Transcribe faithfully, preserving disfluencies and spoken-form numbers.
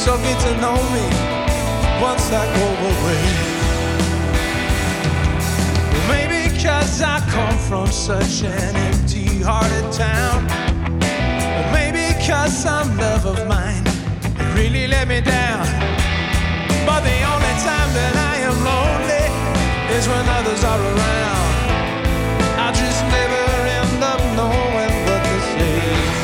so get to know me once I go away. Maybe cause I come from such an empty-hearted town, or maybe cause some love of mine really let me down. But the only time that I am lonely is when others are around.